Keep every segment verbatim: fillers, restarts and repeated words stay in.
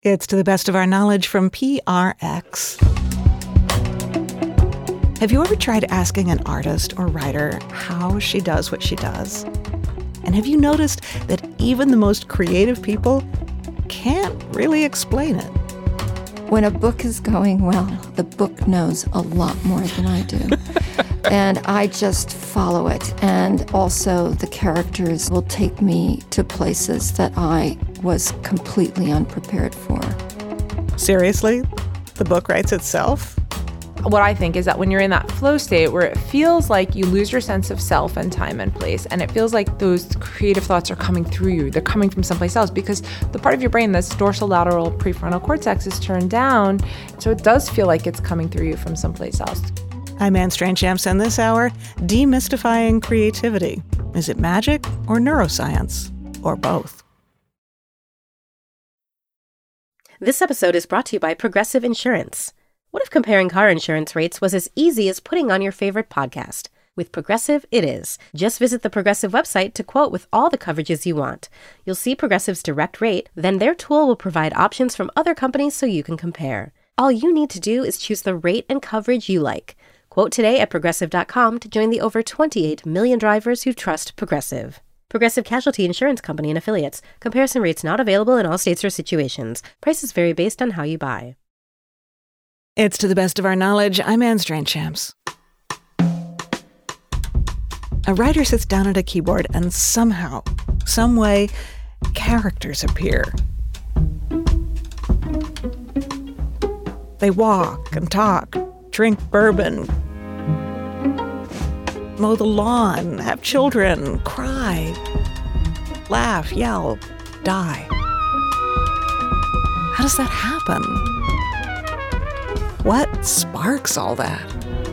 It's to the best of our knowledge from P R X. Have you ever tried asking an artist or writer how she does what she does? And have you noticed that even the most creative people can't really explain it? When a book is going well, the book knows a lot more than I do. And I just follow it. And also the characters will take me to places that I was completely unprepared for. Seriously? The book writes itself? What I think is that when you're in that flow state where it feels like you lose your sense of self and time and place, and it feels like those creative thoughts are coming through you, they're coming from someplace else, because the part of your brain, this dorsolateral prefrontal cortex, is turned down, so it does feel like it's coming through you from someplace else. I'm Anne Strachan, and this hour, demystifying creativity. Is it magic or neuroscience? Or both? This episode is brought to you by Progressive Insurance. What if comparing car insurance rates was as easy as putting on your favorite podcast? With Progressive, it is. Just visit the Progressive website to quote with all the coverages you want. You'll see Progressive's direct rate, then their tool will provide options from other companies so you can compare. All you need to do is choose the rate and coverage you like. Quote today at Progressive dot com to join the over twenty-eight million drivers who trust Progressive. Progressive Casualty Insurance Company and Affiliates. Comparison rates not available in all states or situations. Prices vary based on how you buy. It's to the best of our knowledge. I'm Anne Strachan. A writer sits down at a keyboard and somehow, some way, characters appear. They walk and talk, drink bourbon, mow the lawn, have children, cry, laugh, yell, die. How does that happen? What sparks all that?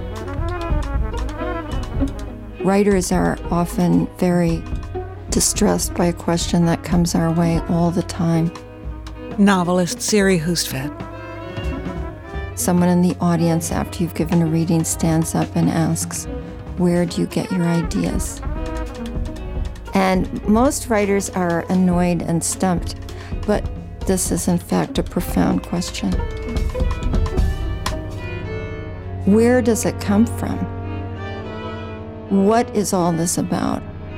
Writers are often very distressed by a question that comes our way all the time. Novelist Siri Hustvedt. Someone in the audience, after you've given a reading, stands up and asks, "Where do you get your ideas?" And most writers are annoyed and stumped, but this is in fact a profound question. Where does it come from? What is all this about?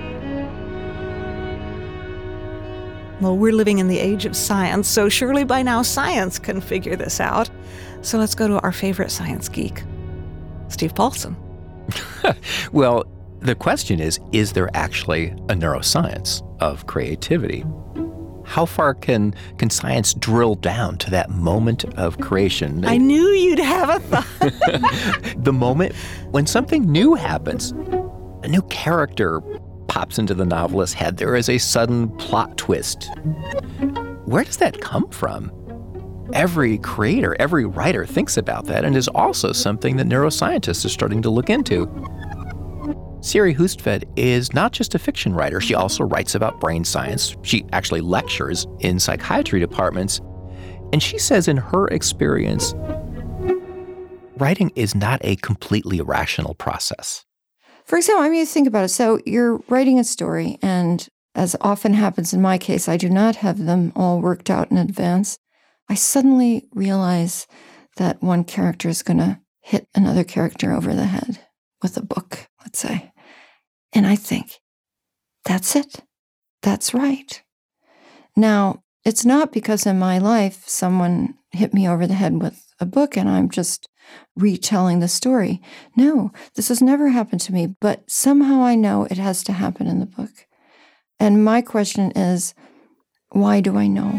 Well, we're living in the age of science, so surely by now science can figure this out. So let's go to our favorite science geek, Steve Paulson. Well, the question is, is there actually a neuroscience of creativity? How far can can science drill down to that moment of creation? I knew you'd have a thought. The moment when something new happens. A new character pops into the novelist's head. There is a sudden plot twist. Where does that come from? Every creator, every writer thinks about that, and is also something that neuroscientists are starting to look into. Siri Hustvedt is not just a fiction writer. She also writes about brain science. She actually lectures in psychiatry departments. And she says in her experience, writing is not a completely rational process. For example, I mean, you think about it. So you're writing a story, and as often happens in my case, I do not have them all worked out in advance. I suddenly realize that one character is going to hit another character over the head with a book, let's say. And I think, that's it. That's right. Now, it's not because in my life someone hit me over the head with a book and I'm just retelling the story. No, this has never happened to me, but somehow I know it has to happen in the book. And my question is, why do I know?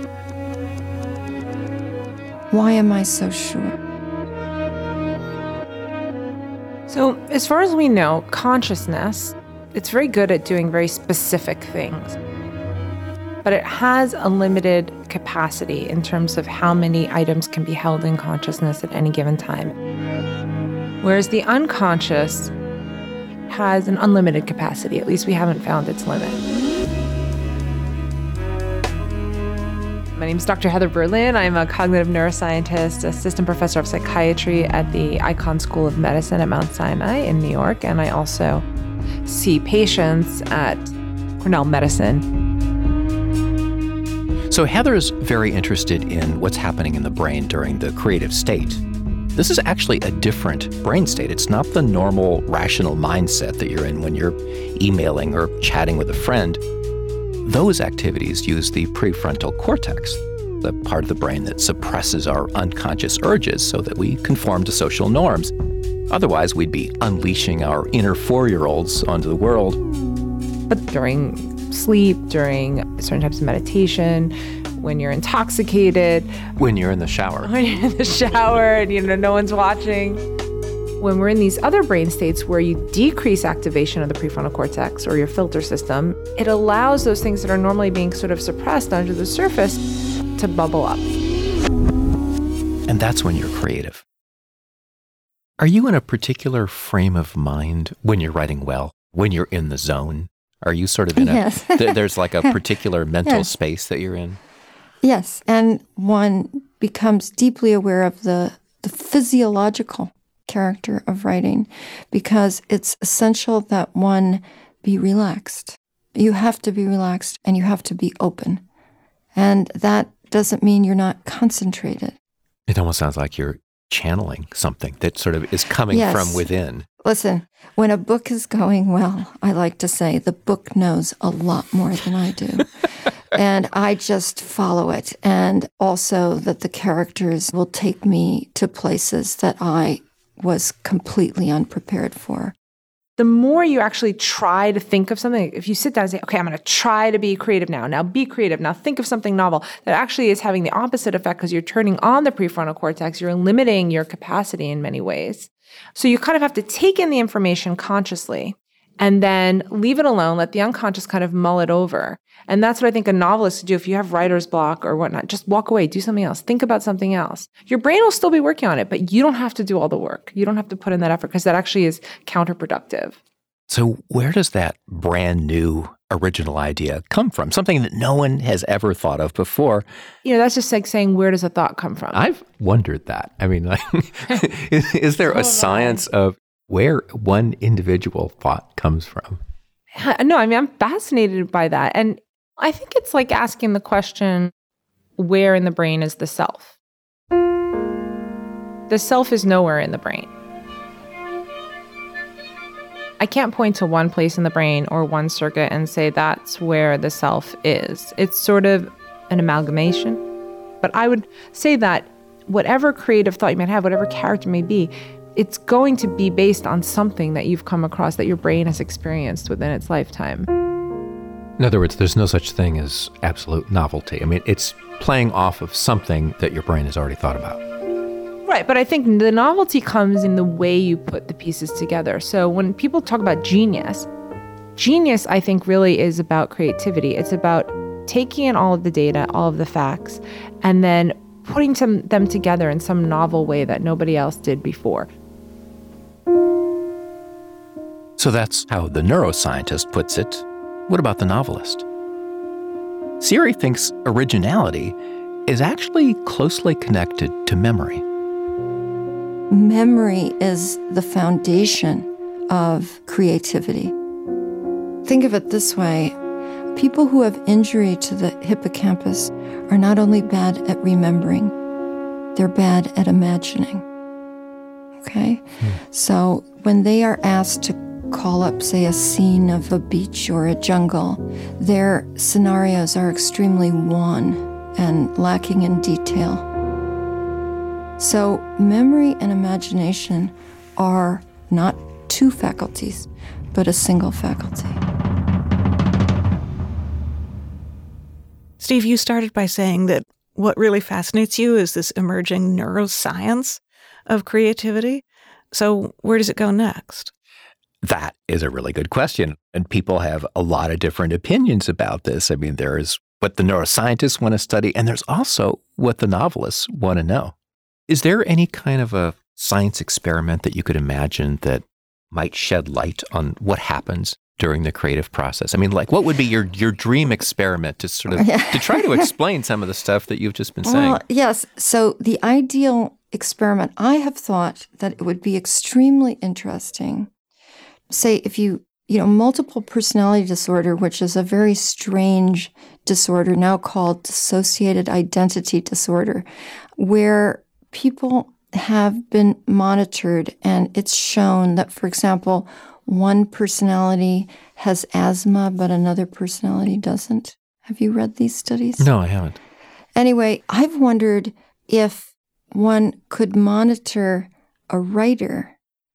Why am I so sure? So as far as we know, consciousness, it's very good at doing very specific things. But it has a limited capacity in terms of how many items can be held in consciousness at any given time. Whereas the unconscious has an unlimited capacity. At least we haven't found its limit. My name is Doctor Heather Berlin. I'm a cognitive neuroscientist, assistant professor of psychiatry at the Icahn School of Medicine at Mount Sinai in New York. And I also see patients at Cornell Medicine. So Heather's very interested in what's happening in the brain during the creative state. This is actually a different brain state. It's not the normal rational mindset that you're in when you're emailing or chatting with a friend. Those activities use the prefrontal cortex, the part of the brain that suppresses our unconscious urges so that we conform to social norms. Otherwise, we'd be unleashing our inner four-year-olds onto the world. But during sleep, during certain types of meditation, when you're intoxicated, when you're in the shower, when you're in the shower and you know no one's watching, when we're in these other brain states where you decrease activation of the prefrontal cortex or your filter system, it allows those things that are normally being sort of suppressed under the surface to bubble up. And that's when you're creative. Are you in a particular frame of mind when you're writing well, when you're in the zone? Are you sort of in yes. a, th- there's like a particular mental yes. space that you're in? Yes, and one becomes deeply aware of the, the physiological character of writing because it's essential that one be relaxed. You have to be relaxed and you have to be open. And that doesn't mean you're not concentrated. It almost sounds like you're channeling something that sort of is coming yes. from within. Listen, when a book is going well, I like to say the book knows a lot more than I do. And I just follow it. And also that the characters will take me to places that I was completely unprepared for. The more you actually try to think of something, if you sit down and say, okay, I'm going to try to be creative now. Now be creative. Now think of something novel. That actually is having the opposite effect because you're turning on the prefrontal cortex. You're limiting your capacity in many ways. So you kind of have to take in the information consciously and then leave it alone, let the unconscious kind of mull it over. And that's what I think a novelist should do. If you have writer's block or whatnot, just walk away, do something else, think about something else. Your brain will still be working on it, but you don't have to do all the work. You don't have to put in that effort because that actually is counterproductive. So where does that brand new original idea come from? Something that no one has ever thought of before. You know, that's just like saying, where does a thought come from? I've wondered that. I mean, like, is, is there a science of where one individual thought comes from? No, I mean, I'm fascinated by that. And I think it's like asking the question, where in the brain is the self? The self is nowhere in the brain. I can't point to one place in the brain or one circuit and say that's where the self is. It's sort of an amalgamation. But I would say that whatever creative thought you might have, whatever character may be, it's going to be based on something that you've come across that your brain has experienced within its lifetime. In other words, there's no such thing as absolute novelty. I mean, it's playing off of something that your brain has already thought about. Right, but I think the novelty comes in the way you put the pieces together. So when people talk about genius, genius, I think, really is about creativity. It's about taking in all of the data, all of the facts, and then putting some, them together in some novel way that nobody else did before. So that's how the neuroscientist puts it. What about the novelist? Siri thinks originality is actually closely connected to memory. Memory is the foundation of creativity. Think of it this way. People who have injury to the hippocampus are not only bad at remembering, they're bad at imagining. Okay? Hmm. So when they are asked to call up, say, a scene of a beach or a jungle, their scenarios are extremely wan and lacking in detail. So memory and imagination are not two faculties, but a single faculty. Steve, you started by saying that what really fascinates you is this emerging neuroscience of creativity. So where does it go next? That is a really good question. And people have a lot of different opinions about this. I mean, there is what the neuroscientists want to study, and there's also what the novelists want to know. Is there any kind of a science experiment that you could imagine that might shed light on what happens during the creative process? I mean, like, what would be your, your dream experiment to sort of, yeah. to try to explain some of the stuff that you've just been saying? Well, yes. So the ideal experiment, I have thought that it would be extremely interesting. Say, if you you know, multiple personality disorder, which is a very strange disorder now called dissociated identity disorder, where people have been monitored and it's shown that, for example, one personality has asthma, but another personality doesn't. Have you read these studies? No, I haven't. Anyway, I've wondered if one could monitor a writer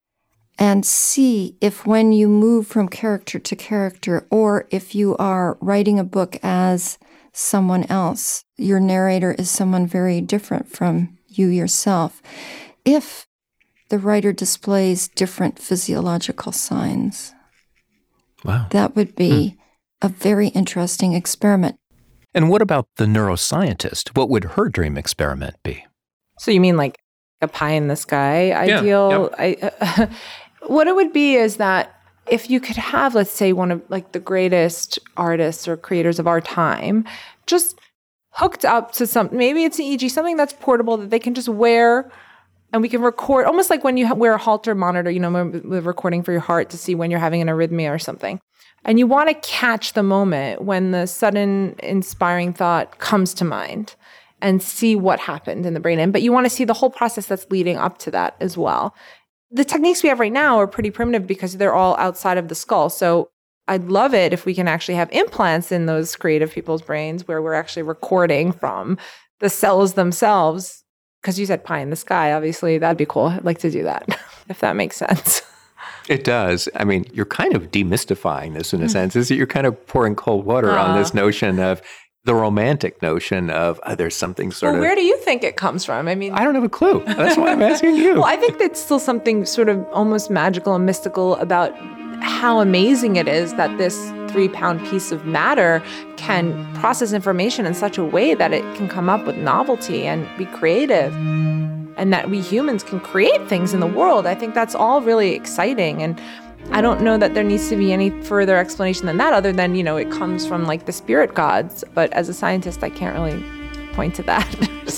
and see if when you move from character to character, or if you are writing a book as someone else, your narrator is someone very different from you yourself, if the writer displays different physiological signs. Wow. That would be hmm. a very interesting experiment. And what about the neuroscientist? What would her dream experiment be? So you mean like a pie in the sky yeah, ideal? Yep. I, uh, what it would be is that if you could have, let's say, one of like the greatest artists or creators of our time, just hooked up to something, maybe it's an E E G, something that's portable that they can just wear and we can record, almost like when you wear a Holter monitor, you know, with recording for your heart to see when you're having an arrhythmia or something. And you want to catch the moment when the sudden inspiring thought comes to mind and see what happened in the brain. And but you want to see the whole process that's leading up to that as well. The techniques we have right now are pretty primitive because they're all outside of the skull. So I'd love it if we can actually have implants in those creative people's brains where we're actually recording from the cells themselves. Because you said pie in the sky, obviously, that'd be cool. I'd like to do that, if that makes sense. It does. I mean, you're kind of demystifying this in a sense. Is that you're kind of pouring cold water uh, on this notion of the romantic notion of uh, there's something sort well, of... Where do you think it comes from? I mean... I don't have a clue. That's why I'm asking you. Well, I think there's still something sort of almost magical and mystical about how amazing it is that this three-pound piece of matter can process information in such a way that it can come up with novelty and be creative, and that we humans can create things in the world. I think that's all really exciting, and I don't know that there needs to be any further explanation than that other than, you know, it comes from like the spirit gods, but as a scientist, I can't really point to that.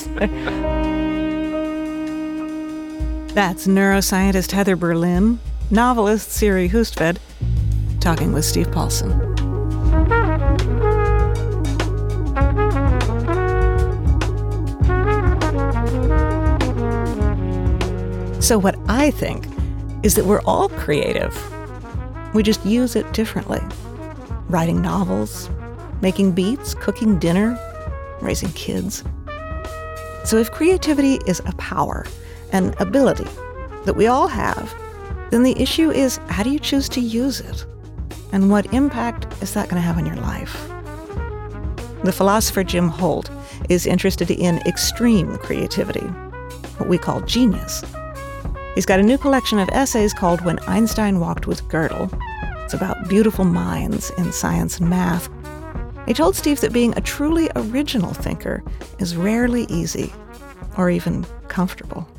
That's neuroscientist Heather Berlin, novelist Siri Hustvedt, talking with Steve Paulson. So what I think is that we're all creative. We just use it differently. Writing novels, making beats, cooking dinner, raising kids. So if creativity is a power, an ability that we all have, then the issue is, how do you choose to use it? And what impact is that going to have on your life? The philosopher Jim Holt is interested in extreme creativity, what we call genius. He's got a new collection of essays called When Einstein Walked with Gödel. It's about beautiful minds in science and math. He told Steve that being a truly original thinker is rarely easy or even comfortable.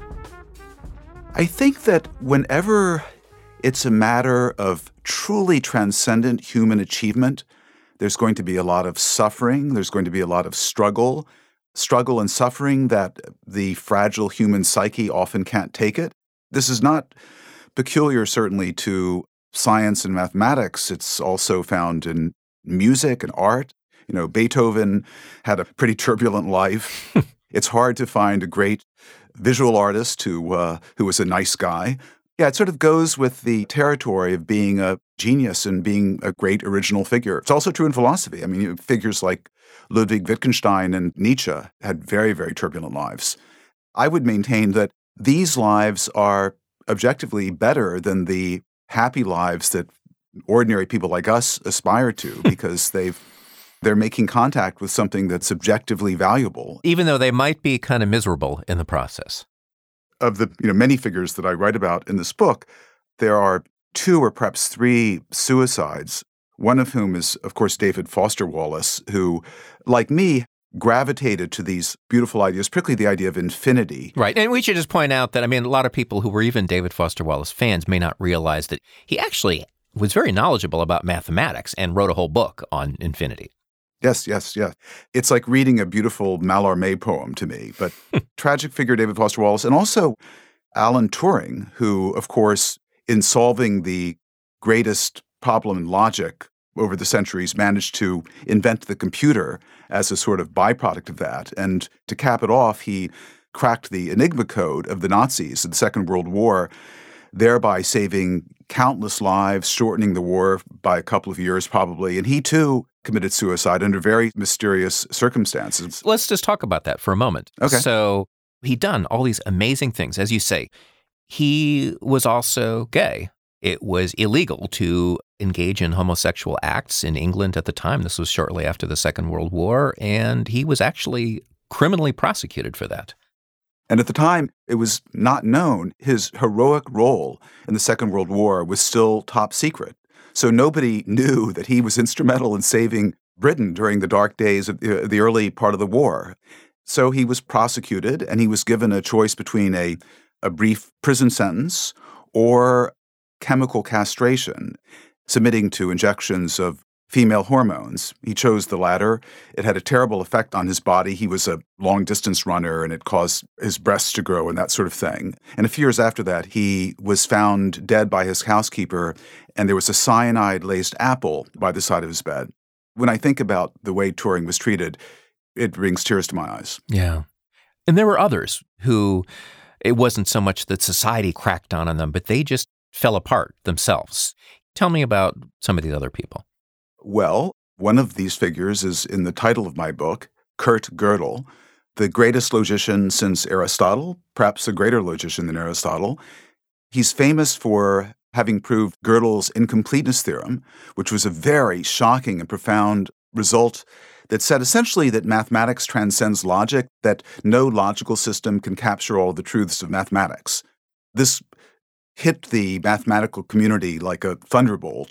I think that whenever it's a matter of truly transcendent human achievement, there's going to be a lot of suffering, there's going to be a lot of struggle, struggle and suffering that the fragile human psyche often can't take it. This is not peculiar, certainly, to science and mathematics. It's also found in music and art. You know, Beethoven had a pretty turbulent life. It's hard to find a great visual artist who uh, who was a nice guy. Yeah, it sort of goes with the territory of being a genius and being a great original figure. It's also true in philosophy. I mean, you know, figures like Ludwig Wittgenstein and Nietzsche had very, very turbulent lives. I would maintain that these lives are objectively better than the happy lives that ordinary people like us aspire to because they've they're making contact with something that's objectively valuable. Even though they might be kind of miserable in the process. Of the you know many figures that I write about in this book, there are two or perhaps three suicides, one of whom is, of course, David Foster Wallace, who, like me, gravitated to these beautiful ideas, particularly the idea of infinity. Right. And we should just point out that, I mean, a lot of people who were even David Foster Wallace fans may not realize that he actually was very knowledgeable about mathematics and wrote a whole book on infinity. Yes, yes, yes. It's like reading a beautiful Mallarmé poem to me. But tragic figure David Foster Wallace, and also Alan Turing, who, of course, in solving the greatest problem in logic over the centuries, managed to invent the computer as a sort of byproduct of that. And to cap it off, he cracked the Enigma code of the Nazis in the Second World War, thereby saving countless lives, shortening the war by a couple of years probably. And he too committed suicide under very mysterious circumstances. Let's just talk about that for a moment. Okay. So he'd done all these amazing things. As you say, he was also gay. It was illegal to engage in homosexual acts in England at the time. This was shortly after the Second World War, and he was actually criminally prosecuted for that. And at the time, it was not known. His heroic role in the Second World War was still top secret. So nobody knew that he was instrumental in saving Britain during the dark days of the early part of the war. So he was prosecuted, and he was given a choice between a, a brief prison sentence or chemical castration, submitting to injections of female hormones. He chose the latter. It had a terrible effect on his body. He was a long-distance runner, and it caused his breasts to grow and that sort of thing. And a few years after that, he was found dead by his housekeeper, and there was a cyanide-laced apple by the side of his bed. When I think about the way Turing was treated, it brings tears to my eyes. Yeah. And there were others who, it wasn't so much that society cracked down on them, but they just fell apart themselves. Tell me about some of these other people. Well, one of these figures is in the title of my book, Kurt Gödel, the greatest logician since Aristotle, perhaps a greater logician than Aristotle. He's famous for having proved Gödel's incompleteness theorem, which was a very shocking and profound result that said essentially that mathematics transcends logic, that no logical system can capture all the truths of mathematics. This hit the mathematical community like a thunderbolt.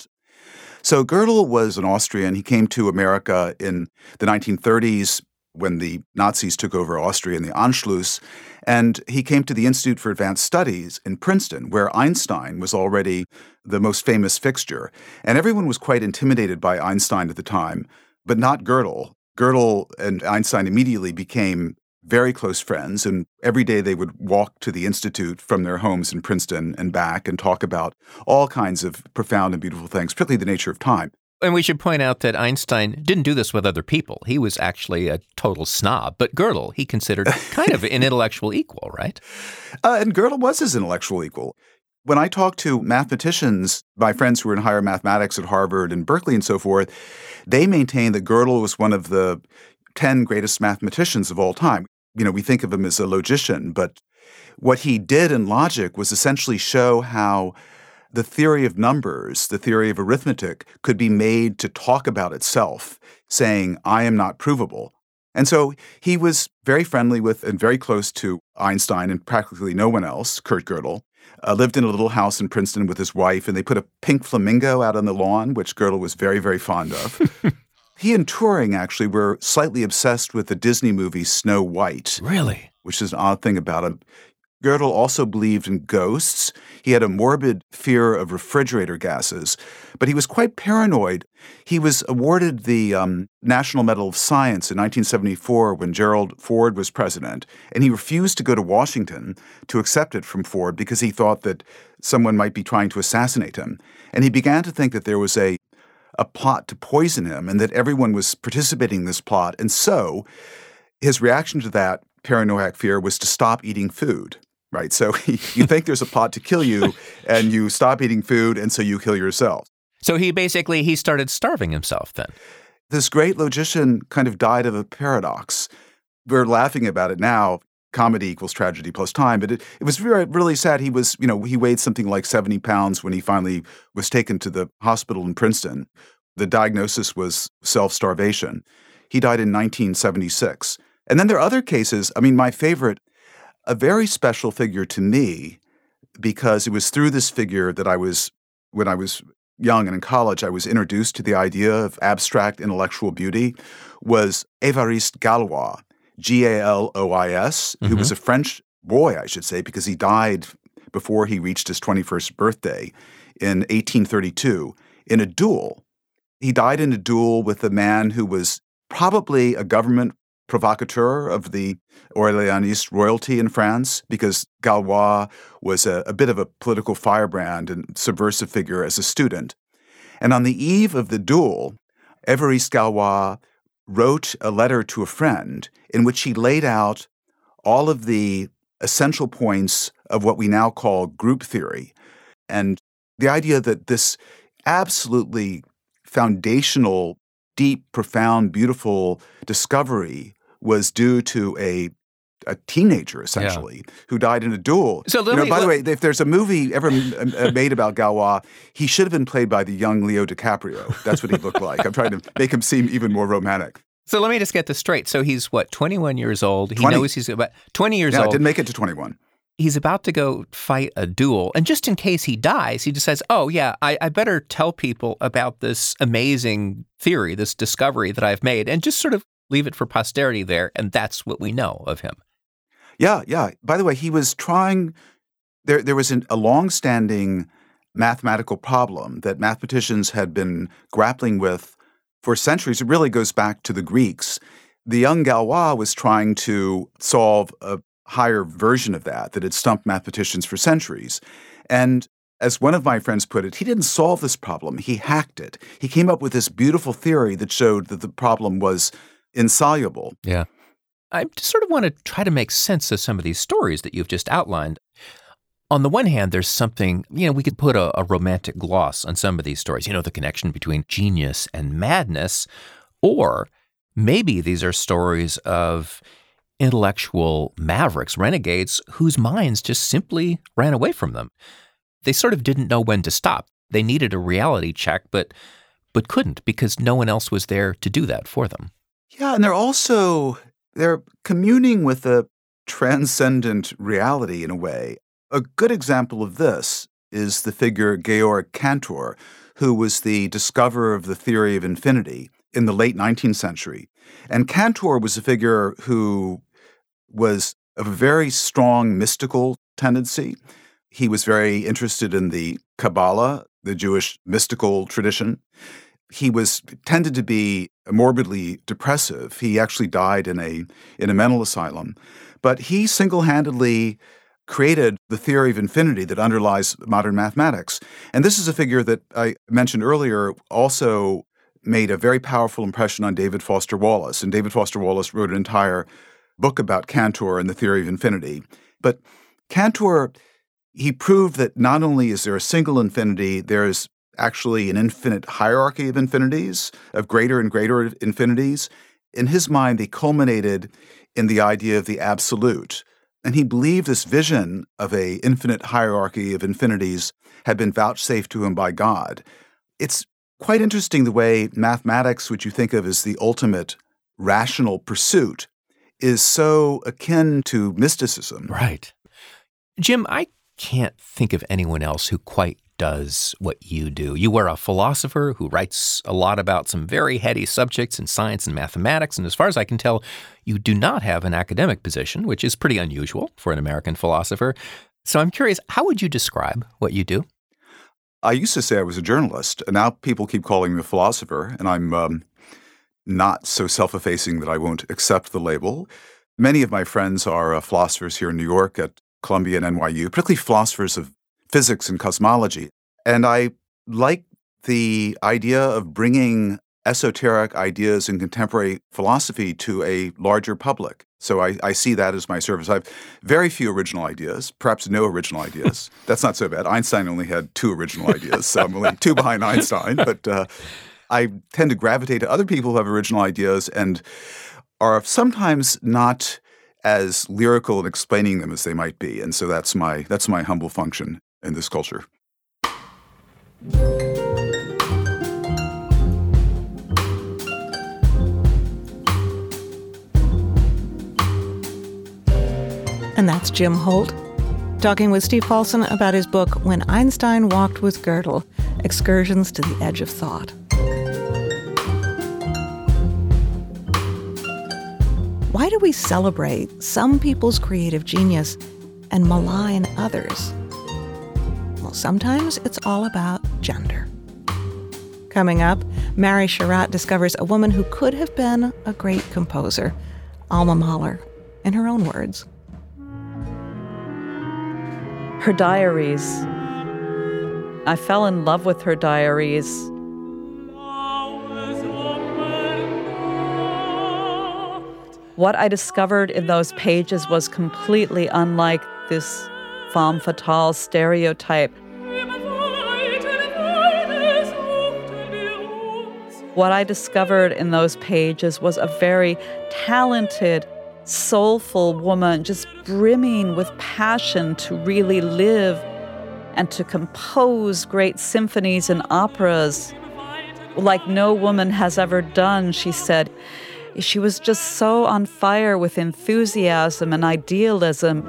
So Gödel was an Austrian. He came to America in the nineteen thirties when the Nazis took over Austria in the Anschluss, and he came to the Institute for Advanced Studies in Princeton, where Einstein was already the most famous fixture. And everyone was quite intimidated by Einstein at the time, but not Gödel. Gödel and Einstein immediately became very close friends, and every day they would walk to the Institute from their homes in Princeton and back and talk about all kinds of profound and beautiful things, particularly the nature of time. And we should point out that Einstein didn't do this with other people. He was actually a total snob, but Gödel he considered kind of an intellectual equal, right? Uh, and Gödel was his intellectual equal. When I talk to mathematicians, my friends who were in higher mathematics at Harvard and Berkeley and so forth, they maintain that Gödel was one of the ten greatest mathematicians of all time. You know, we think of him as a logician, but what he did in logic was essentially show how the theory of numbers, the theory of arithmetic, could be made to talk about itself, saying, I am not provable. And so he was very friendly with and very close to Einstein and practically no one else, Kurt Gödel. Uh, lived in a little house in Princeton with his wife, and they put a pink flamingo out on the lawn, which Gödel was very, very fond of. He and Turing actually were slightly obsessed with the Disney movie Snow White. Really? Which is an odd thing about him. Gödel also believed in ghosts. He had a morbid fear of refrigerator gases, but he was quite paranoid. He was awarded the um, National Medal of Science in nineteen seventy-four when Gerald Ford was president, and he refused to go to Washington to accept it from Ford because he thought that someone might be trying to assassinate him. And he began to think that there was a a plot to poison him and that everyone was participating in this plot. And so his reaction to that paranoid fear was to stop eating food, right? So you think there's a plot to kill you and you stop eating food and so you kill yourself. So he basically, he started starving himself then. This great logician kind of died of a paradox. We're laughing about it now. Comedy equals tragedy plus time. But it, it was really, really sad. He was, you know, he weighed something like seventy pounds when he finally was taken to the hospital in Princeton. The diagnosis was self-starvation. He died in nineteen seventy-six. And then there are other cases. I mean, my favorite, a very special figure to me, because it was through this figure that I was, when I was young and in college, I was introduced to the idea of abstract intellectual beauty, was Évariste Galois. G A L O I S, mm-hmm. who was a French boy, I should say, because he died before he reached his twenty-first birthday in eighteen thirty-two in a duel. He died in a duel with a man who was probably a government provocateur of the Orléanist royalty in France, because Galois was a, a bit of a political firebrand and subversive figure as a student. And on the eve of the duel, Évariste Galois wrote a letter to a friend in which he laid out all of the essential points of what we now call group theory. And the idea that this absolutely foundational, deep, profound, beautiful discovery was due to a a teenager, essentially, yeah. who died in a duel. So, you know, me, by let, the way, if there's a movie ever made about Galois, he should have been played by the young Leo DiCaprio. That's what he looked like. I'm trying to make him seem even more romantic. So let me just get this straight. So he's, what, twenty-one years old? He twenty knows he's about twenty years yeah, old. I didn't make it to twenty-one. He's about to go fight a duel. And just in case he dies, he decides, oh, yeah, I, I better tell people about this amazing theory, this discovery that I've made, and just sort of leave it for posterity there. And that's what we know of him. Yeah, yeah. By the way, he was trying – there there was an, a long-standing mathematical problem that mathematicians had been grappling with for centuries. It really goes back to the Greeks. The young Galois was trying to solve a higher version of that that had stumped mathematicians for centuries. And as one of my friends put it, he didn't solve this problem. He hacked it. He came up with this beautiful theory that showed that the problem was insoluble. Yeah. I just sort of want to try to make sense of some of these stories that you've just outlined. On the one hand, there's something, you know, we could put a, a romantic gloss on some of these stories, you know, the connection between genius and madness, or maybe these are stories of intellectual mavericks, renegades, whose minds just simply ran away from them. They sort of didn't know when to stop. They needed a reality check, but but couldn't because no one else was there to do that for them. Yeah, and they're also... They're communing with a transcendent reality in a way. A good example of this is the figure Georg Cantor, who was the discoverer of the theory of infinity in the late nineteenth century. And Cantor was a figure who was of a very strong mystical tendency. He was very interested in the Kabbalah, the Jewish mystical tradition. He was tended to be morbidly depressive. He actually died in a in a mental asylum. But he single-handedly created the theory of infinity that underlies modern mathematics. And this is a figure that I mentioned earlier also made a very powerful impression on David Foster Wallace. And David Foster Wallace wrote an entire book about Cantor and the theory of infinity. But Cantor, he proved that not only is there a single infinity, there is actually an infinite hierarchy of infinities, of greater and greater infinities. In his mind, they culminated in the idea of the absolute. And he believed this vision of an infinite hierarchy of infinities had been vouchsafed to him by God. It's quite interesting the way mathematics, which you think of as the ultimate rational pursuit, is so akin to mysticism. Right. Jim, I can't think of anyone else who quite does what you do. You are a philosopher who writes a lot about some very heady subjects in science and mathematics, and as far as I can tell, you do not have an academic position, which is pretty unusual for an American philosopher. So I'm curious, how would you describe what you do? I used to say I was a journalist, and now people keep calling me a philosopher, and I'm um, not so self-effacing that I won't accept the label. Many of my friends are uh, philosophers here in New York at Columbia and N Y U, particularly philosophers of physics and cosmology. And I like the idea of bringing esoteric ideas in contemporary philosophy to a larger public. So I, I see that as my service. I have very few original ideas, perhaps no original ideas. That's not so bad. Einstein only had two original ideas, so I'm only two behind Einstein. But uh, I tend to gravitate to other people who have original ideas and are sometimes not as lyrical in explaining them as they might be. And so that's my that's my humble function in this culture. And that's Jim Holt, talking with Steve Paulson about his book, When Einstein Walked with Gödel, Excursions to the Edge of Thought. Why do we celebrate some people's creative genius and malign others? Well, sometimes it's all about gender. Coming up, Mary Sherratt discovers a woman who could have been a great composer, Alma Mahler, in her own words. Her diaries. I fell in love with her diaries What I discovered in those pages was completely unlike this femme fatale stereotype. What I discovered in those pages was a very talented, soulful woman, just brimming with passion to really live and to compose great symphonies and operas like no woman has ever done, she said. She was just so on fire with enthusiasm and idealism.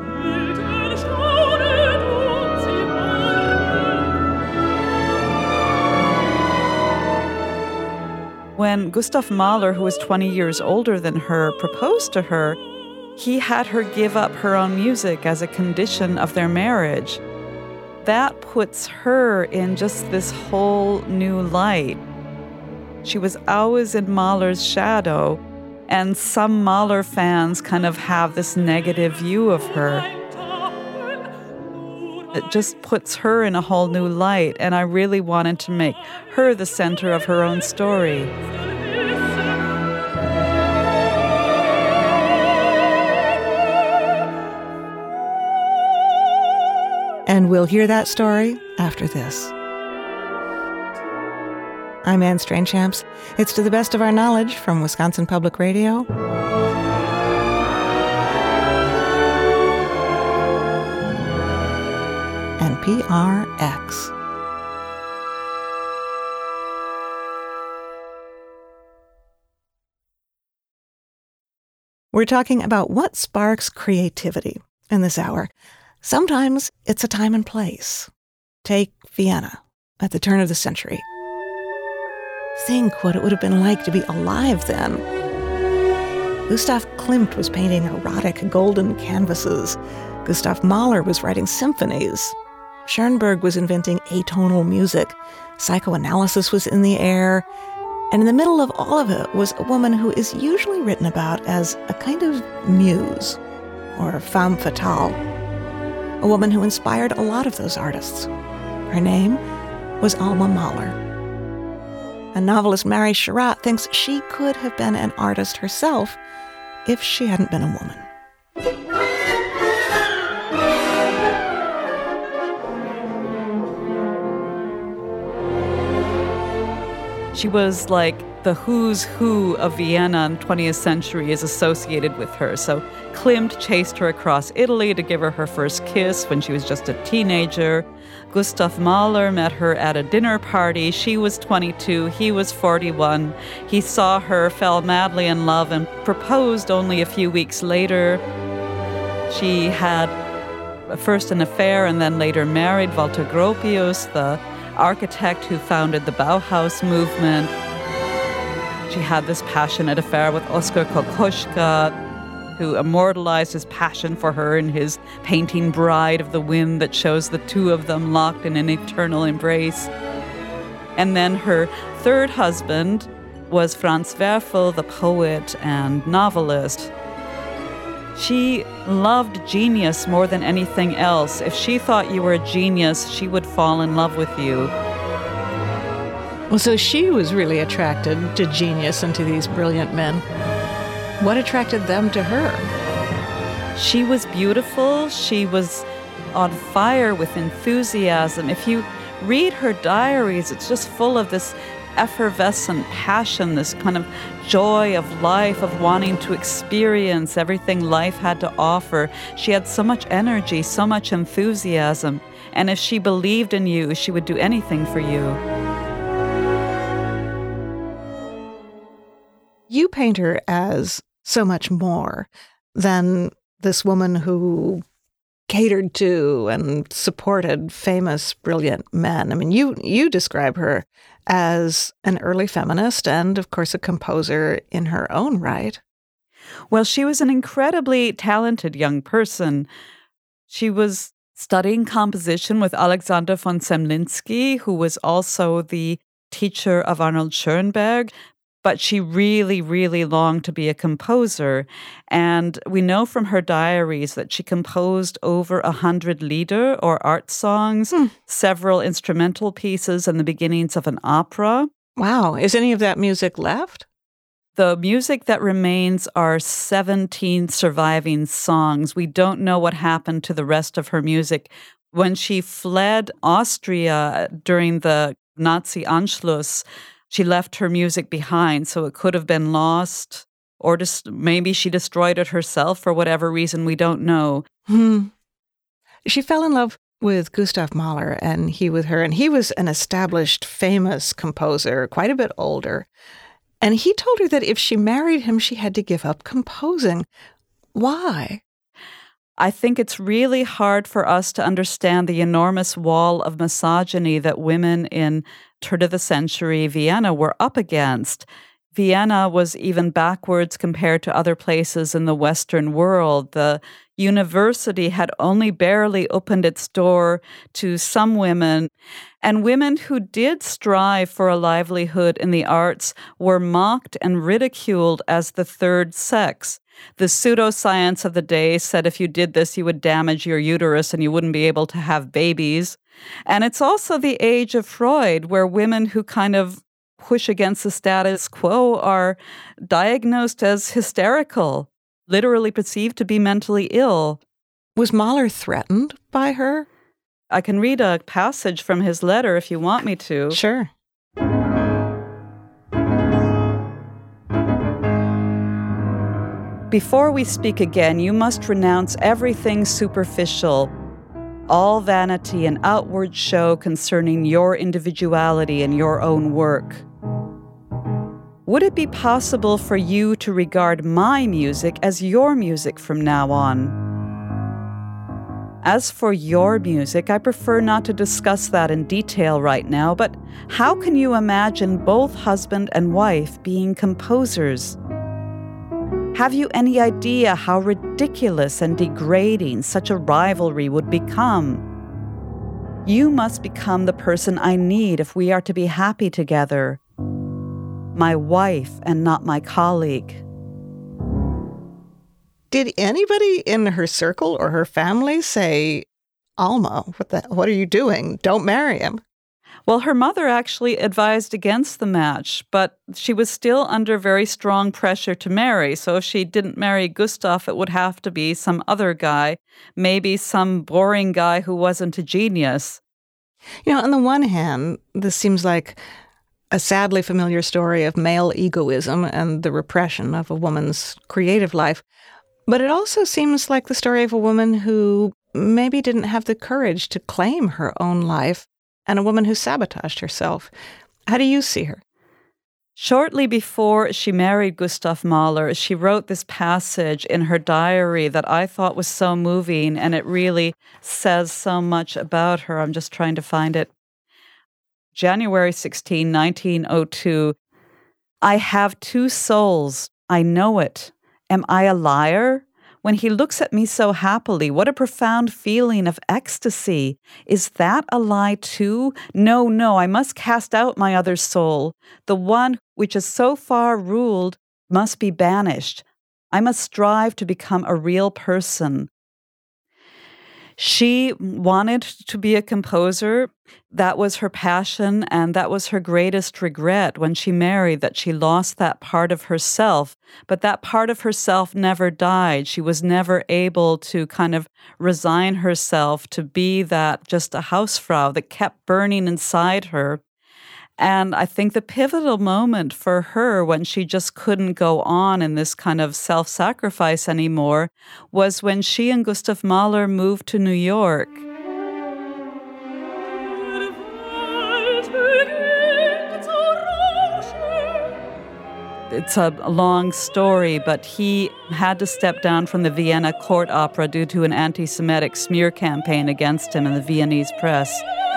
When Gustav Mahler, who was twenty years older than her, proposed to her, he had her give up her own music as a condition of their marriage. That puts her in just this whole new light. She was always in Mahler's shadow, and some Mahler fans kind of have this negative view of her. It just puts her in a whole new light, and I really wanted to make her the center of her own story. And we'll hear that story after this. I'm Anne Strainchamps. It's To the Best of Our Knowledge from Wisconsin Public Radio. And P R X. We're talking about what sparks creativity in this hour. Sometimes it's a time and place. Take Vienna at the turn of the century. Think what it would have been like to be alive then. Gustav Klimt was painting erotic golden canvases. Gustav Mahler was writing symphonies. Schoenberg was inventing atonal music. Psychoanalysis was in the air. And in the middle of all of it was a woman who is usually written about as a kind of muse, or femme fatale. A woman who inspired a lot of those artists. Her name was Alma Mahler. And novelist Mary Sherratt thinks she could have been an artist herself if she hadn't been a woman. She was like the who's who of Vienna in the twentieth century is associated with her. So Klimt chased her across Italy to give her her first kiss when she was just a teenager. Gustav Mahler met her at a dinner party. She was twenty-two, he was forty-one. He saw her, fell madly in love, and proposed only a few weeks later. She had first an affair and then later married Walter Gropius, the architect who founded the Bauhaus movement. She had this passionate affair with Oskar Kokoschka, who immortalized his passion for her in his painting Bride of the Wind that shows the two of them locked in an eternal embrace. And then her third husband was Franz Werfel, the poet and novelist. She loved genius more than anything else. If she thought you were a genius, she would fall in love with you. Well, so she was really attracted to genius and to these brilliant men. What attracted them to her? She was beautiful. She was on fire with enthusiasm. If you read her diaries, it's just full of this effervescent passion, this kind of joy of life, of wanting to experience everything life had to offer. She had so much energy, so much enthusiasm. And if she believed in you, she would do anything for you. You paint her as so much more than this woman who catered to and supported famous, brilliant men. I mean, you you describe her as an early feminist and, of course, a composer in her own right. Well, she was an incredibly talented young person. She was studying composition with Alexander von Zemlinsky, who was also the teacher of Arnold Schoenberg. But she really, really longed to be a composer. And we know from her diaries that she composed over a hundred lieder or art songs, hmm. several instrumental pieces, and the beginnings of an opera. Wow. Is any of that music left? The music that remains are seventeen surviving songs. We don't know what happened to the rest of her music. When she fled Austria during the Nazi Anschluss, she left her music behind, so it could have been lost, or just maybe she destroyed it herself for whatever reason, we don't know. Hmm. She fell in love with Gustav Mahler, and he with her, and he was an established, famous composer, quite a bit older. And he told her that if she married him, she had to give up composing. Why? I think it's really hard for us to understand the enormous wall of misogyny that women in turn of the century Vienna were up against. Vienna was even backwards compared to other places in the Western world. The university had only barely opened its door to some women, and women who did strive for a livelihood in the arts were mocked and ridiculed as the third sex. The pseudoscience of the day said if you did this, you would damage your uterus and you wouldn't be able to have babies. And it's also the age of Freud, where women who kind of push against the status quo are diagnosed as hysterical, literally perceived to be mentally ill. Was Mahler threatened by her? I can read a passage from his letter if you want me to. Sure. Before we speak again, you must renounce everything superficial, all vanity and outward show concerning your individuality and your own work. Would it be possible for you to regard my music as your music from now on? As for your music, I prefer not to discuss that in detail right now, but how can you imagine both husband and wife being composers? Have you any idea how ridiculous and degrading such a rivalry would become? You must become the person I need if we are to be happy together. My wife and not my colleague. Did anybody in her circle or her family say, Alma, what the, what are you doing? Don't marry him. Well, her mother actually advised against the match, but she was still under very strong pressure to marry. So if she didn't marry Gustav, it would have to be some other guy, maybe some boring guy who wasn't a genius. You know, on the one hand, this seems like a sadly familiar story of male egoism and the repression of a woman's creative life. But it also seems like the story of a woman who maybe didn't have the courage to claim her own life, and a woman who sabotaged herself. How do you see her? Shortly before she married Gustav Mahler, she wrote this passage in her diary that I thought was so moving, and it really says so much about her. I'm just trying to find it. January sixteenth, nineteen oh two. I have two souls. I know it. Am I a liar? When he looks at me so happily, what a profound feeling of ecstasy. Is that a lie too? No, no, I must cast out my other soul. The one which is so far ruled must be banished. I must strive to become a real person. She wanted to be a composer. That was her passion, and that was her greatest regret when she married, that she lost that part of herself. But that part of herself never died. She was never able to kind of resign herself to be that just a Hausfrau that kept burning inside her. And I think the pivotal moment for her when she just couldn't go on in this kind of self-sacrifice anymore was when she and Gustav Mahler moved to New York. It's a long story, but he had to step down from the Vienna court opera due to an anti-Semitic smear campaign against him in the Viennese press.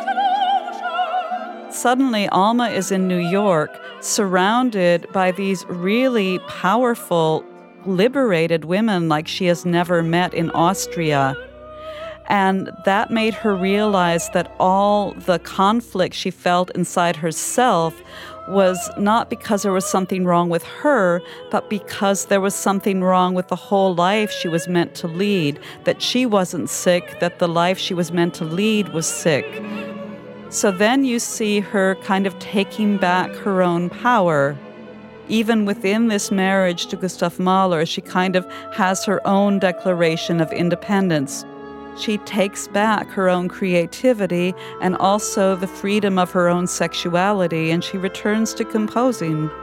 Suddenly, Alma is in New York, surrounded by these really powerful, liberated women like she has never met in Austria. And that made her realize that all the conflict she felt inside herself was not because there was something wrong with her, but because there was something wrong with the whole life she was meant to lead, that she wasn't sick, that the life she was meant to lead was sick. So then you see her kind of taking back her own power. even within this marriage to Gustav Mahler, she kind of has her own declaration of independence. She takes back her own creativity and also the freedom of her own sexuality, and she returns to composing.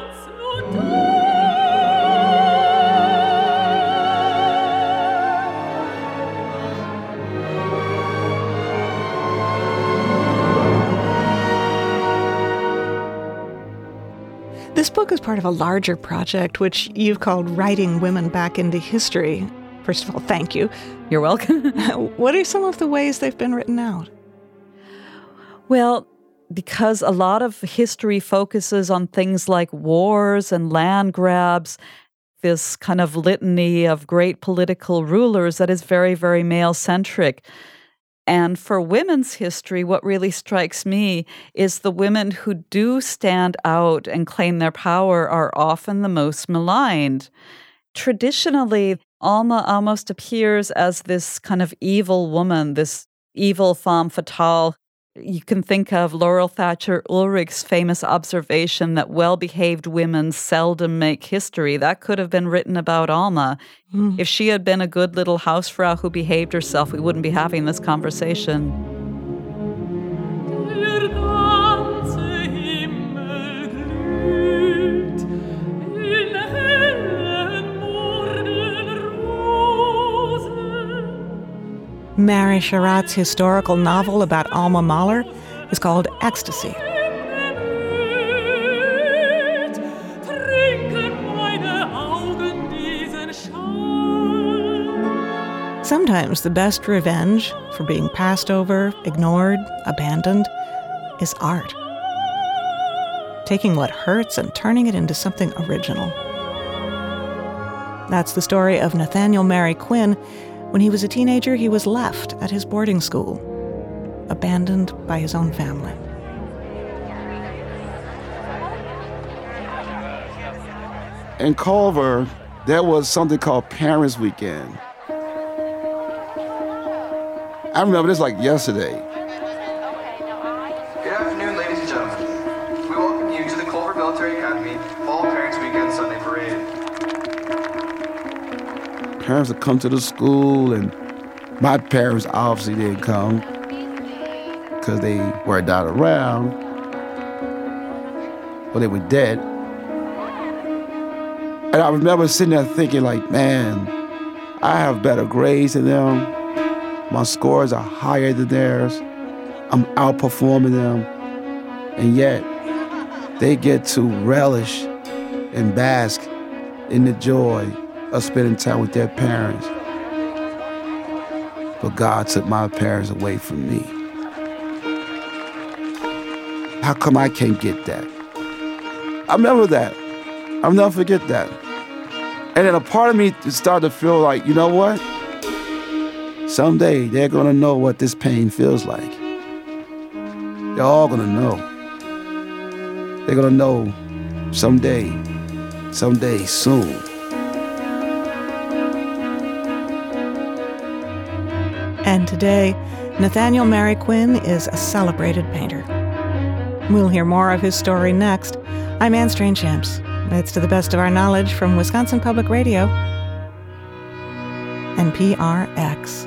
This book is part of a larger project, which you've called Writing Women Back into History. First of all, thank you. You're welcome. What are some of the ways they've been written out? Well, because a lot of history focuses on things like wars and land grabs, this kind of litany of great political rulers that is very, very male-centric. And for women's history, what really strikes me is the women who do stand out and claim their power are often the most maligned. Traditionally, Alma almost appears as this kind of evil woman, this evil femme fatale. You can think of Laurel Thatcher Ulrich's famous observation that well-behaved women seldom make history. That could have been written about Alma. Mm. If she had been a good little hausfrau who behaved herself, we wouldn't be having this conversation. Mary Sherratt's historical novel about Alma Mahler is called Ecstasy. Sometimes the best revenge for being passed over, ignored, abandoned is art. Taking what hurts and turning it into something original. That's the story of Nathaniel Mary Quinn. When he was a teenager, he was left at his boarding school, abandoned by his own family. In Culver, there was something called Parents' Weekend. I remember this like yesterday. Good afternoon, ladies and gentlemen. We welcome you to the Culver Military Academy Fall Parents' Weekend Sunday Parade. Parents would come to the school, and my parents obviously didn't come because they were not around, or they were dead. And I remember sitting there thinking like, man, I have better grades than them. My scores are higher than theirs. I'm outperforming them. And yet, they get to relish and bask in the joy of spending time with their parents. But God took my parents away from me. How come I can't get that? I remember that. I'll never forget that. And then a part of me started to feel like, you know what? Someday they're gonna know what this pain feels like. They're all gonna know. They're gonna know someday, someday soon. And today, Nathaniel Mary Quinn is a celebrated painter. We'll hear more of his story next. I'm Anne Strange-Champs. It's To the Best of Our Knowledge from Wisconsin Public Radio and P R X.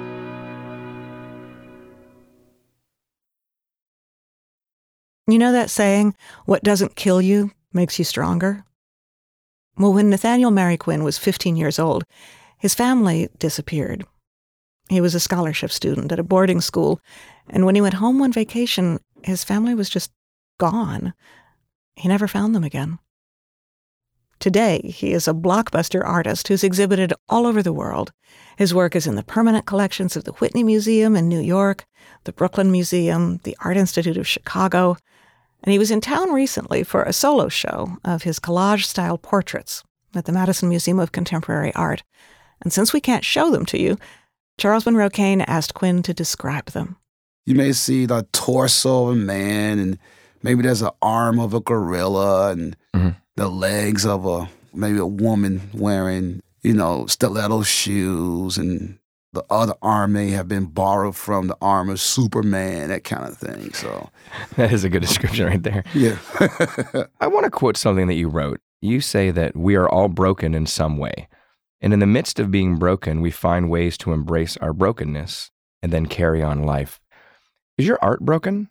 You know that saying, what doesn't kill you makes you stronger? Well, when Nathaniel Mary Quinn was fifteen years old, his family disappeared. He was a scholarship student at a boarding school, and when he went home on vacation, his family was just gone. He never found them again. Today, he is a blockbuster artist who's exhibited all over the world. His work is in the permanent collections of the Whitney Museum in New York, the Brooklyn Museum, the Art Institute of Chicago, and he was in town recently for a solo show of his collage-style portraits at the Madison Museum of Contemporary Art. And since we can't show them to you, Charles Monroe Kane asked Quinn to describe them. You may see the torso of a man, and maybe there's an arm of a gorilla, and mm-hmm. the legs of a maybe a woman wearing, you know, stiletto shoes, and the other arm may have been borrowed from the arm of Superman, that kind of thing. So that is a good description right there. Yeah. I want to quote something that you wrote. You say that we are all broken in some way. And in the midst of being broken, we find ways to embrace our brokenness and then carry on life. Is your art broken?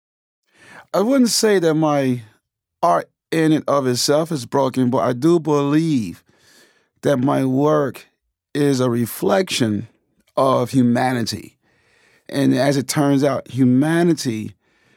I wouldn't say that my art in and of itself is broken, but I do believe that my work is a reflection of humanity. And as it turns out, humanity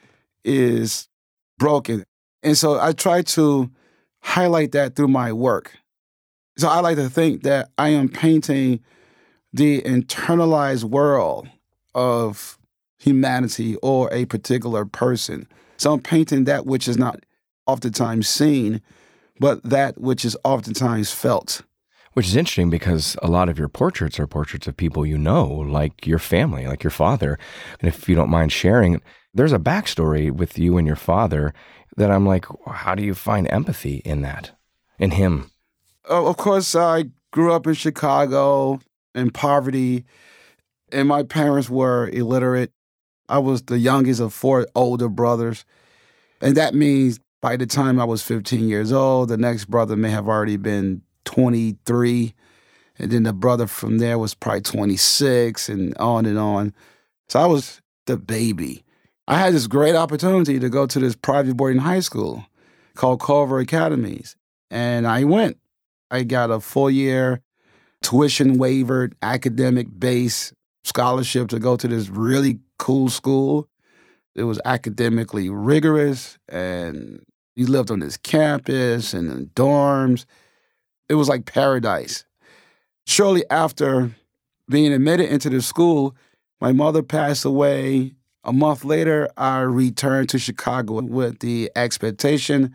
is broken. And so I try to highlight that through my work. So I like to think that I am painting the internalized world of humanity or a particular person. So I'm painting that which is not oftentimes seen, but that which is oftentimes felt. Which is interesting because a lot of your portraits are portraits of people you know, like your family, like your father. And if you don't mind sharing, there's a backstory with you and your father that I'm like, how do you find empathy in that, in him? Uh, of course, I grew up in Chicago in poverty, and my parents were illiterate. I was the youngest of four older brothers. And that means by the time I was fifteen years old, the next brother may have already been twenty-three. And then the brother from there was probably twenty-six, and on and on. So I was the baby. I had this great opportunity to go to this private boarding high school called Culver Academies. And I went. I got a full year tuition waivered academic base scholarship to go to this really cool school. It was academically rigorous, and you lived on this campus and in dorms. It was like paradise. Shortly after being admitted into the school, my mother passed away. A month later, I returned to Chicago with the expectation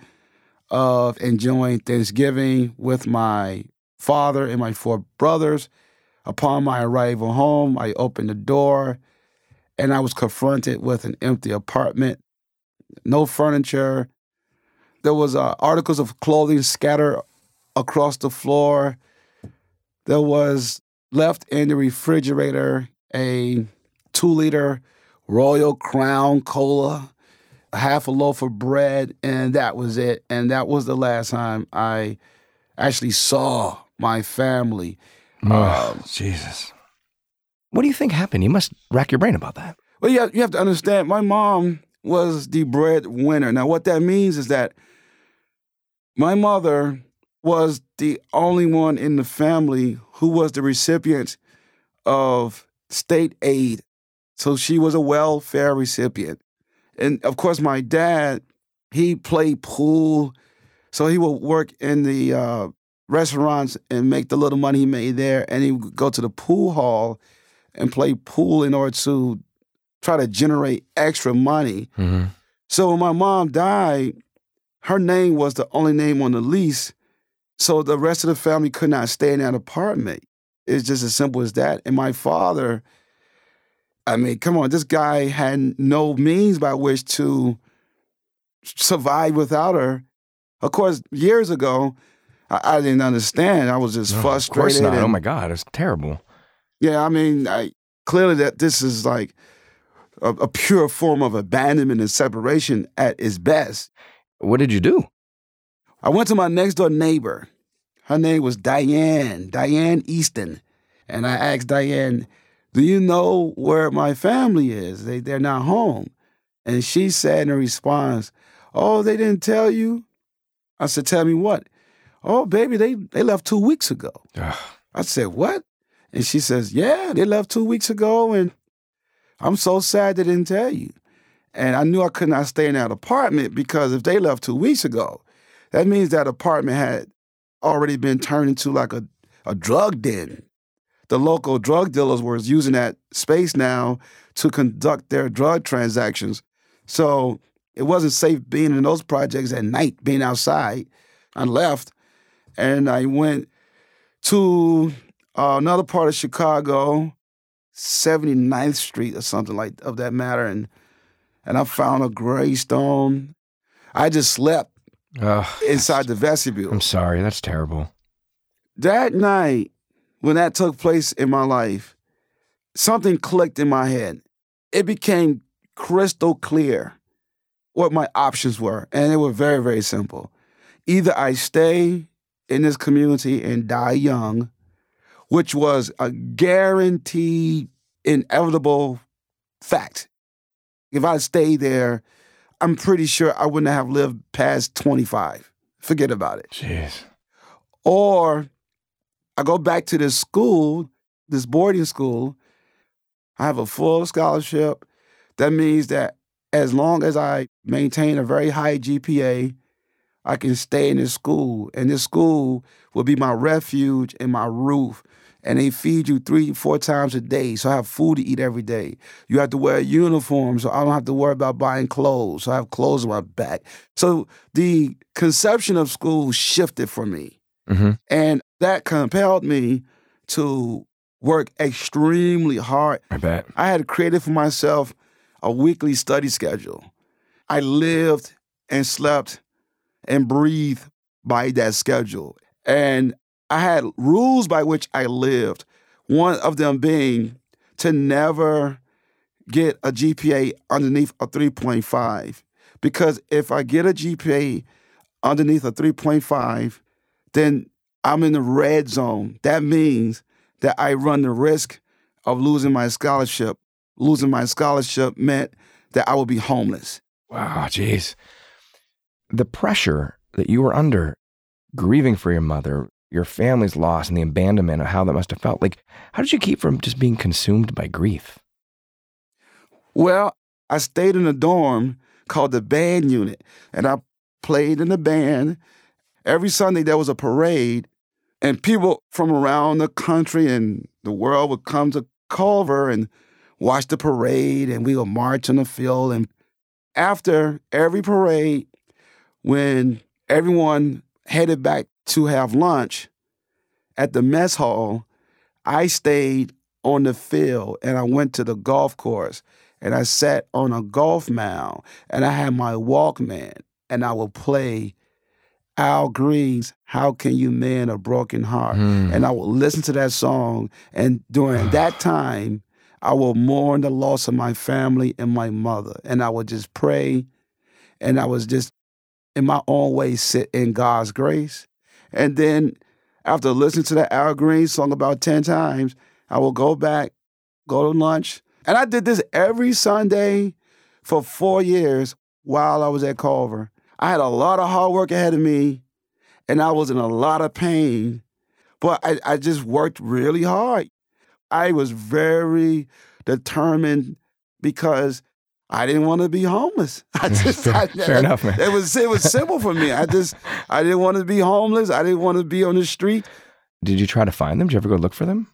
of enjoying Thanksgiving with my father and my four brothers. Upon my arrival home, I opened the door, and I was confronted with an empty apartment, no furniture. There was uh, articles of clothing scattered across the floor. There was left in the refrigerator a two-liter Royal Crown Cola, half a loaf of bread, and that was it. And that was the last time I actually saw my family. Oh, um, Jesus. What do you think happened? You must rack your brain about that. Well, you have, you have to understand, my mom was the breadwinner. Now, what that means is that my mother was the only one in the family who was the recipient of state aid. So she was a welfare recipient. And of course, my dad, he played pool. So he would work in the uh, restaurants and make the little money he made there. And he would go to the pool hall and play pool in order to try to generate extra money. Mm-hmm. So when my mom died, her name was the only name on the lease. So the rest of the family could not stay in that apartment. It's just as simple as that. And my father, I mean, come on, this guy had no means by which to survive without her. Of course, years ago, I, I didn't understand. I was just No, frustrated. Of course not. and- Oh, my God. It's terrible. Yeah, I mean, I, clearly that this is like a, a pure form of abandonment and separation at its best. What did you do? I went to my next door neighbor. Her name was Diane, Diane Easton. And I asked Diane, do you know where my family is? They, they're not home. And she said in response, oh, they didn't tell you? I said, tell me what? Oh, baby, they, they left two weeks ago. Ugh. I said, what? And she says, yeah, they left two weeks ago, and I'm so sad they didn't tell you. And I knew I could not stay in that apartment because if they left two weeks ago, that means that apartment had already been turned into like a, a drug den. The local drug dealers were using that space now to conduct their drug transactions. So it wasn't safe being in those projects at night, being outside. I left, and I went to uh, another part of Chicago, seventy-ninth Street or something like of that matter, and and I found a gravestone. I just slept Ugh. inside the vestibule. I'm sorry. That's terrible. That night, when that took place in my life, something clicked in my head. It became crystal clear what my options were, and they were very, very simple. either I stay in this community and die young, which was a guaranteed, inevitable fact. If I stayed there, I'm pretty sure I wouldn't have lived past twenty-five. Forget about it. Jeez. Or I go back to this school, this boarding school. I have a full scholarship. That means that as long as I maintain a very high G P A, I can stay in this school. And this school will be my refuge and my roof. And they feed you three, four times a day. So I have food to eat every day. You have to wear a uniform, so I don't have to worry about buying clothes. So I have clothes on my back. So the conception of school shifted for me. Mm-hmm. And that compelled me to work extremely hard. I bet. I had created for myself a weekly study schedule. I lived and slept and breathed by that schedule. And I had rules by which I lived, one of them being to never get a G P A underneath a three point five. Because if I get a G P A underneath a three point five, then I'm in the red zone. That means that I run the risk of losing my scholarship. Losing my scholarship meant that I would be homeless. Wow, jeez. The pressure that you were under, grieving for your mother, your family's loss, and the abandonment of how that must have felt. Like, how did you keep from just being consumed by grief? Well, I stayed in a dorm called the band unit, and I played in the band. Every Sunday there was a parade, and people from around the country and the world would come to Culver and watch the parade, and we would march on the field. And after every parade, when everyone headed back to have lunch at the mess hall, I stayed on the field and I went to the golf course and I sat on a golf mound and I had my Walkman and I would play Al Green's How Can You Mend a Broken Heart? Mm. And I would listen to that song, and during that time, I would mourn the loss of my family and my mother. And I would just pray, and I was just, in my own way, sit in God's grace. And then after listening to that Al Green song about ten times, I will go back, go to lunch. And I did this every Sunday for four years while I was at Culver. I had a lot of hard work ahead of me, and I was in a lot of pain, but I, I just worked really hard. I was very determined because I didn't want to be homeless. I just fair, I, fair I, enough, man. It was it was simple for me. I just I didn't want to be homeless. I didn't want to be on the street. Did you try to find them? Did you ever go look for them?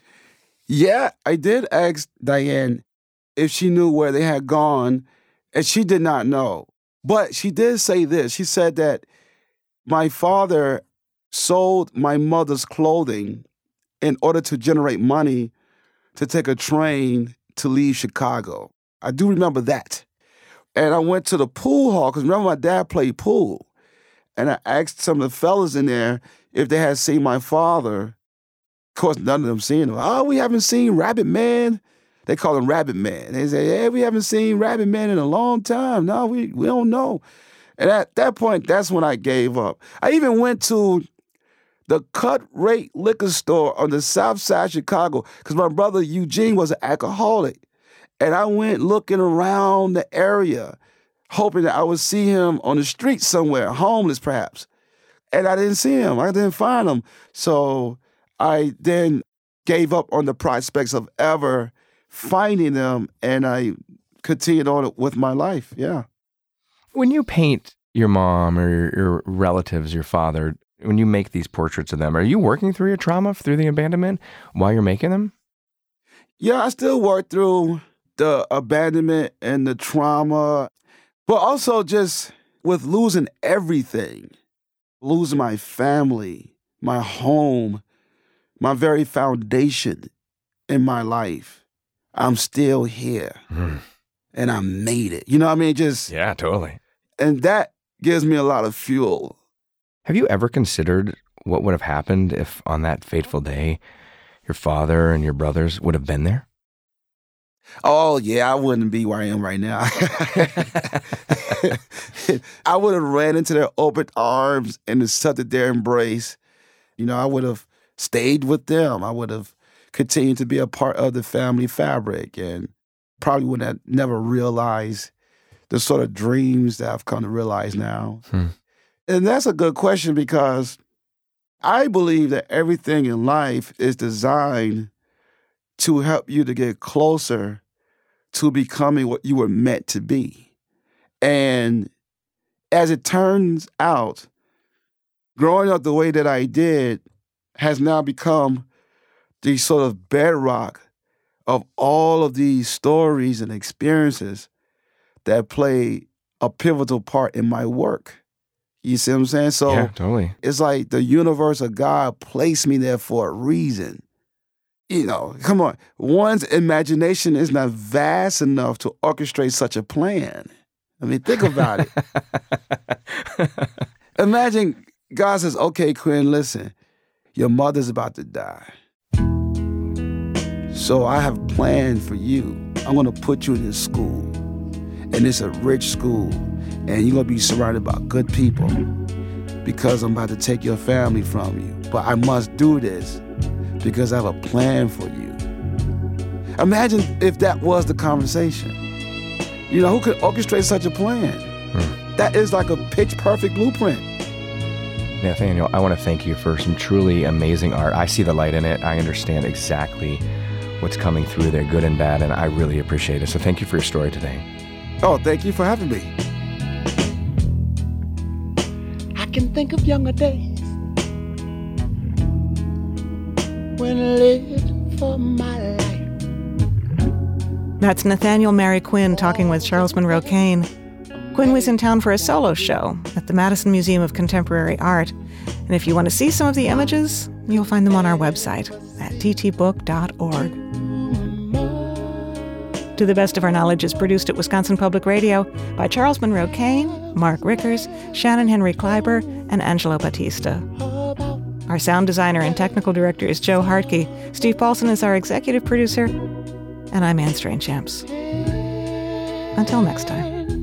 Yeah, I did ask Diane if she knew where they had gone, and she did not know. But she did say this. She said that my father sold my mother's clothing in order to generate money to take a train to leave Chicago. I do remember that. And I went to the pool hall, because remember my dad played pool. And I asked some of the fellas in there if they had seen my father. Of course, none of them seen him. Oh, we haven't seen Rabbit Man. They call him Rabbit Man. They say, hey, we haven't seen Rabbit Man in a long time. No, we, we don't know. And at that point, that's when I gave up. I even went to the Cut Rate liquor store on the south side of Chicago, because my brother Eugene was an alcoholic. And I went looking around the area, hoping that I would see him on the street somewhere, homeless perhaps. And I didn't see him. I didn't find him. So I then gave up on the prospects of ever finding them, and I continued on with my life, yeah. When you paint your mom or your, your relatives, your father, when you make these portraits of them, are you working through your trauma, through the abandonment, while you're making them? Yeah, I still work through the abandonment and the trauma, but also just with losing everything, losing my family, my home, my very foundation in my life. I'm still here, mm. and I made it. You know what I mean? Just yeah, totally. And that gives me a lot of fuel. Have you ever considered what would have happened if on that fateful day, your father and your brothers would have been there? Oh, yeah, I wouldn't be where I am right now. I would have ran into their open arms and accepted their embrace. You know, I would have stayed with them. I would have continued to be a part of the family fabric and probably would have never realized the sort of dreams that I've come to realize now. Hmm. And that's a good question because I believe that everything in life is designed to help you to get closer to becoming what you were meant to be. And as it turns out, growing up the way that I did has now become the sort of bedrock of all of these stories and experiences that play a pivotal part in my work. You see what I'm saying? So yeah, totally. It's like the universe of God placed me there for a reason. You know, come on. One's imagination is not vast enough to orchestrate such a plan. I mean, think about it. Imagine God says, okay, Quinn, listen, your mother's about to die. So I have planned for you. I'm going to put you in this school. And it's a rich school. And you're going to be surrounded by good people because I'm about to take your family from you. But I must do this because I have a plan for you. Imagine if that was the conversation. You know, who could orchestrate such a plan? Hmm. That is like a pitch-perfect blueprint. Nathaniel, I want to thank you for some truly amazing art. I see the light in it. I understand exactly what's coming through there, good and bad, and I really appreciate it. So thank you for your story today. Oh, thank you for having me. I can think of younger days when I lived for my life. That's Nathaniel Mary Quinn talking with Charles Monroe Kane. Quinn was in town for a solo show at the Madison Museum of Contemporary Art. And if you want to see some of the images, you'll find them on our website at t t book dot org. To the Best of Our Knowledge is produced at Wisconsin Public Radio by Charles Monroe Kane, Mark Rickers, Shannon Henry Kleiber, and Angelo Batista. Our sound designer and technical director is Joe Hartke. Steve Paulson is our executive producer. And I'm Anne Strange-Champs. Until next time.